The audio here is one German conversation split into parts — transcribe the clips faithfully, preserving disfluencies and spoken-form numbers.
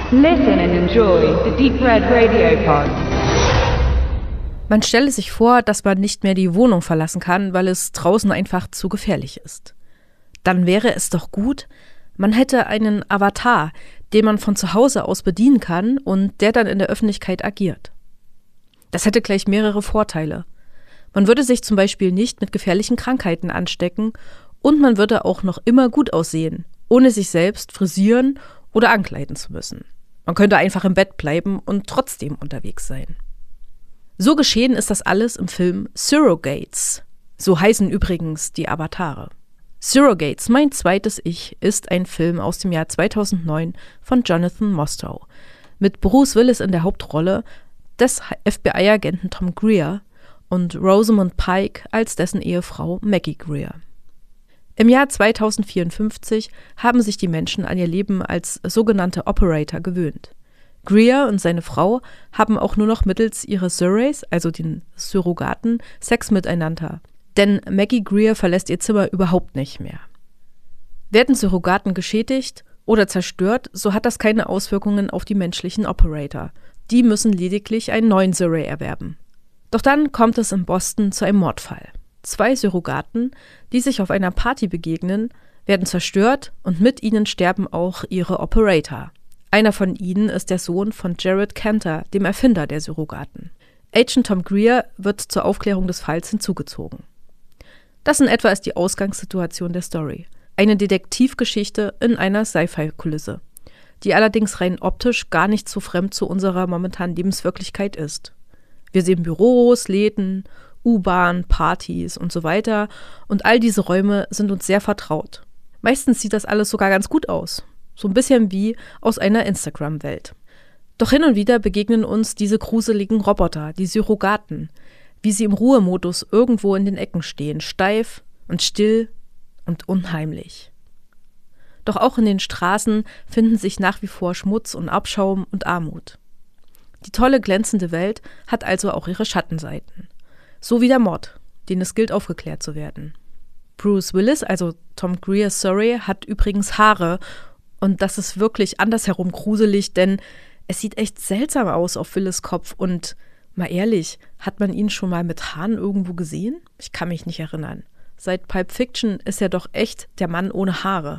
Listen and enjoy the Deep Red Radio Pod. Man stelle sich vor, dass man nicht mehr die Wohnung verlassen kann, weil es draußen einfach zu gefährlich ist. Dann wäre es doch gut, man hätte einen Avatar, den man von zu Hause aus bedienen kann und der dann in der Öffentlichkeit agiert. Das hätte gleich mehrere Vorteile. Man würde sich zum Beispiel nicht mit gefährlichen Krankheiten anstecken und man würde auch noch immer gut aussehen, ohne sich selbst frisieren oder ankleiden zu müssen. Man könnte einfach im Bett bleiben und trotzdem unterwegs sein. So geschehen ist das alles im Film Surrogates. So heißen übrigens die Avatare. Surrogates, mein zweites Ich, ist ein Film aus dem Jahr zweitausendneun von Jonathan Mostow mit Bruce Willis in der Hauptrolle, des F B I-Agenten Tom Greer und Rosamund Pike als dessen Ehefrau Maggie Greer. Im Jahr zweitausendvierundfünfzig haben sich die Menschen an ihr Leben als sogenannte Operator gewöhnt. Greer und seine Frau haben auch nur noch mittels ihrer Surrogates, also den Surrogaten, Sex miteinander. Denn Maggie Greer verlässt ihr Zimmer überhaupt nicht mehr. Werden Surrogaten geschädigt oder zerstört, so hat das keine Auswirkungen auf die menschlichen Operator. Die müssen lediglich einen neuen Surrogate erwerben. Doch dann kommt es in Boston zu einem Mordfall. Zwei Surrogaten, die sich auf einer Party begegnen, werden zerstört und mit ihnen sterben auch ihre Operator. Einer von ihnen ist der Sohn von Jared Cantor, dem Erfinder der Surrogaten. Agent Tom Greer wird zur Aufklärung des Falls hinzugezogen. Das in etwa ist die Ausgangssituation der Story. Eine Detektivgeschichte in einer Sci-Fi-Kulisse, die allerdings rein optisch gar nicht so fremd zu unserer momentanen Lebenswirklichkeit ist. Wir sehen Büros, Läden, U-Bahn, Partys und so weiter und all diese Räume sind uns sehr vertraut. Meistens sieht das alles sogar ganz gut aus, so ein bisschen wie aus einer Instagram-Welt. Doch hin und wieder begegnen uns diese gruseligen Roboter, die Surrogaten, wie sie im Ruhemodus irgendwo in den Ecken stehen, steif und still und unheimlich. Doch auch in den Straßen finden sich nach wie vor Schmutz und Abschaum und Armut. Die tolle, glänzende Welt hat also auch ihre Schattenseiten. So wie der Mord, den es gilt aufgeklärt zu werden. Bruce Willis, also Tom Greers Surrey, hat übrigens Haare und das ist wirklich andersherum gruselig, denn es sieht echt seltsam aus auf Willis Kopf und mal ehrlich, hat man ihn schon mal mit Haaren irgendwo gesehen? Ich kann mich nicht erinnern. Seit Pulp Fiction ist er doch echt der Mann ohne Haare.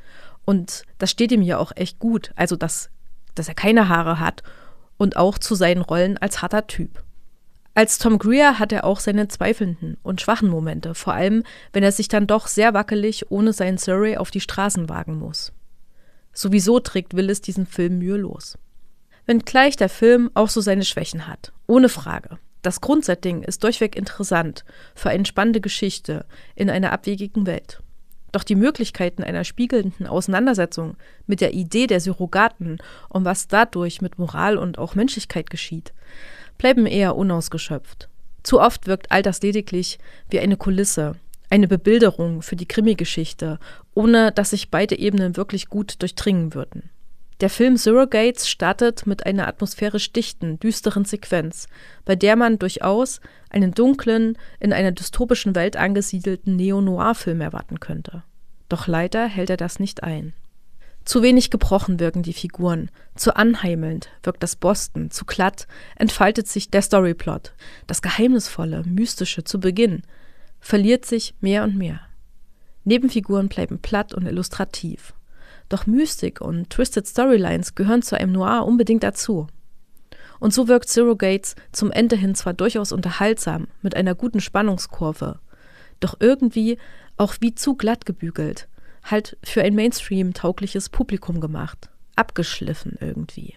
Und das steht ihm ja auch echt gut, also dass, dass er keine Haare hat und auch zu seinen Rollen als harter Typ. Als Tom Greer hat er auch seine zweifelnden und schwachen Momente, vor allem, wenn er sich dann doch sehr wackelig ohne seinen Surrey auf die Straßen wagen muss. Sowieso trägt Willis diesen Film mühelos. Wenngleich der Film auch so seine Schwächen hat, ohne Frage. Das Grundsetting ist durchweg interessant für eine spannende Geschichte in einer abwegigen Welt. Doch die Möglichkeiten einer spiegelnden Auseinandersetzung mit der Idee der Surrogaten und was dadurch mit Moral und auch Menschlichkeit geschieht, bleiben eher unausgeschöpft. Zu oft wirkt all das lediglich wie eine Kulisse, eine Bebilderung für die Krimi-Geschichte, ohne dass sich beide Ebenen wirklich gut durchdringen würden. Der Film Surrogates startet mit einer atmosphärisch dichten, düsteren Sequenz, bei der man durchaus einen dunklen, in einer dystopischen Welt angesiedelten Neo-Noir-Film erwarten könnte. Doch leider hält er das nicht ein. Zu wenig gebrochen wirken die Figuren, zu anheimelnd wirkt das Boston, zu glatt entfaltet sich der Storyplot. Das Geheimnisvolle, Mystische zu Beginn verliert sich mehr und mehr. Nebenfiguren bleiben platt und illustrativ. Doch Mystik und Twisted Storylines gehören zu einem Noir unbedingt dazu. Und so wirkt Surrogates zum Ende hin zwar durchaus unterhaltsam, mit einer guten Spannungskurve, doch irgendwie auch wie zu glatt gebügelt, halt für ein Mainstream-taugliches Publikum gemacht, abgeschliffen irgendwie.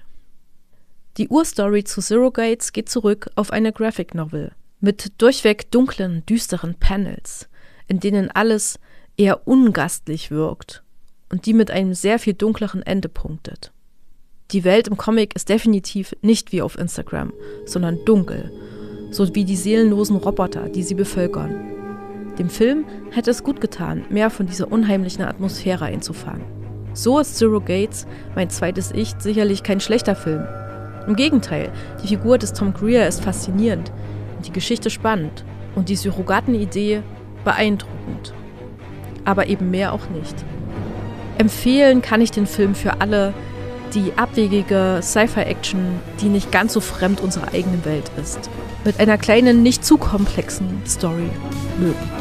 Die Urstory zu Surrogates geht zurück auf eine Graphic Novel mit durchweg dunklen, düsteren Panels, in denen alles eher ungastlich wirkt und die mit einem sehr viel dunkleren Ende punktet. Die Welt im Comic ist definitiv nicht wie auf Instagram, sondern dunkel, so wie die seelenlosen Roboter, die sie bevölkern. Dem Film hätte es gut getan, mehr von dieser unheimlichen Atmosphäre einzufangen. So ist Surrogates, mein zweites Ich, sicherlich kein schlechter Film. Im Gegenteil, die Figur des Tom Greer ist faszinierend, die Geschichte spannend und die Surrogaten-Idee beeindruckend. Aber eben mehr auch nicht. Empfehlen kann ich den Film für alle, die abwegige Sci-Fi-Action, die nicht ganz so fremd unserer eigenen Welt ist. Mit einer kleinen, nicht zu komplexen Story mögen.